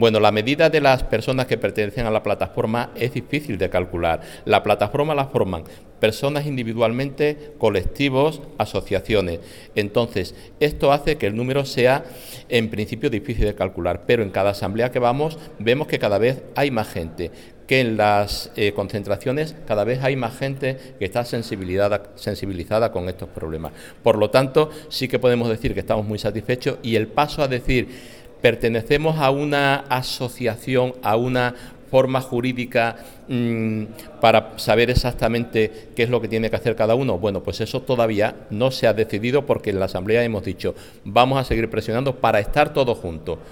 Bueno, la medida de las personas que pertenecen a la plataforma es difícil de calcular. La plataforma la forman personas individualmente, colectivos, asociaciones. Entonces, esto hace que el número sea, en principio, difícil de calcular, pero en cada asamblea que vamos, vemos que cada vez hay más gente, que en las concentraciones cada vez hay más gente que está sensibilizada con estos problemas. Por lo tanto, sí que podemos decir que estamos muy satisfechos, y el paso a decir pertenecemos a una asociación, a una forma jurídica para saber exactamente qué es lo que tiene que hacer cada uno, bueno, pues eso todavía no se ha decidido, porque en la asamblea hemos dicho vamos a seguir presionando para estar todos juntos.